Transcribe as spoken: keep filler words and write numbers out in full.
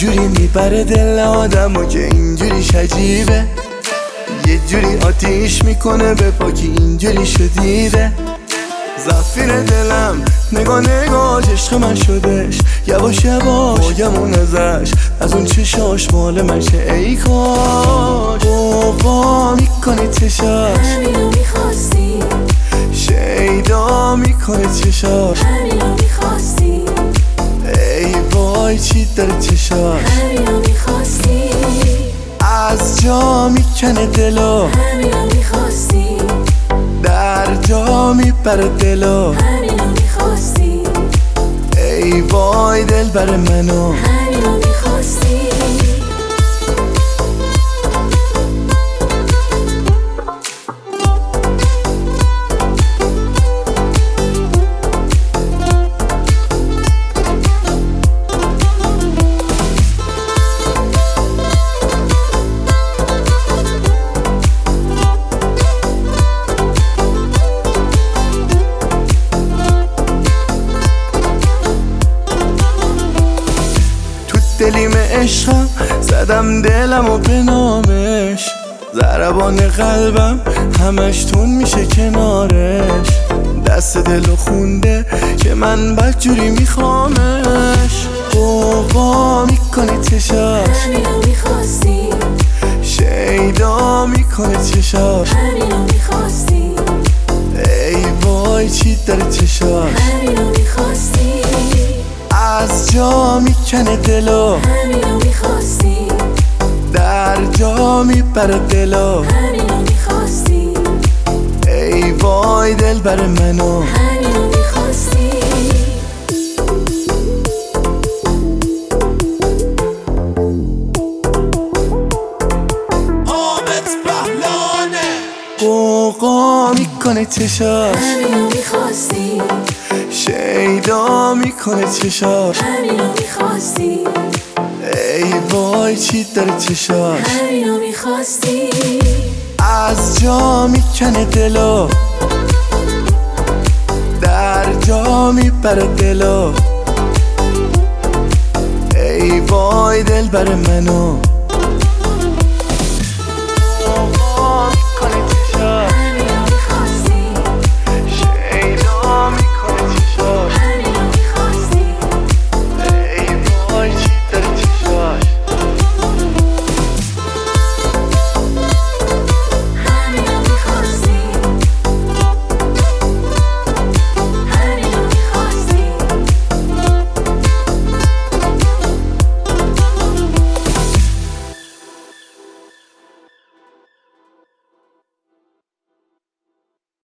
جوری میبره دل آدمو که اینجوریش عجیبه، یه جوری آتیش میکنه به پاکی اینجوری شدیده. زفیر دلم نگاه نگاش عشق من شدش، یواش یواش باگمون ازش، از اون چشاش مال من شه ای کاش. بابا میکنه چشاش همینو میخواستی، شیدا میکنه چشاش همینو میخواستی، ای وای چی داره چشاش، همینو میخواستی، از جا میکنه دلو، همینو میخواستی، در جا میبره دلو، همینو میخواستی، ای وای دل بر منو، همینو میخواستی. دلیم عشقم زدم دلم و به نامش، ضربان قلبم همش تون میشه کنارش، دست دلو خونده که من بدجوری میخوامش. قوقا میکنه چشاش همینو میخواستی، شیدا میکنه چشاش، همینو میخواستی، ای وای چی داره چشاش، همینو میخواستی، از جا میکنه دلو، همینو میخواستی، در جا میبره دلو، همینو میخواستی، ای وای دل بر منو، همینو میخواستی. حامد بهلانه قوقا میکنه چشاش همینو میخواستی، شیدا میکنه چشاش، همینو میخواستی، ای وای چی داره چشاش، همینو میخواستی، از جا میکنه دلو، در جا میبره دلو، ای وای دل بر منو.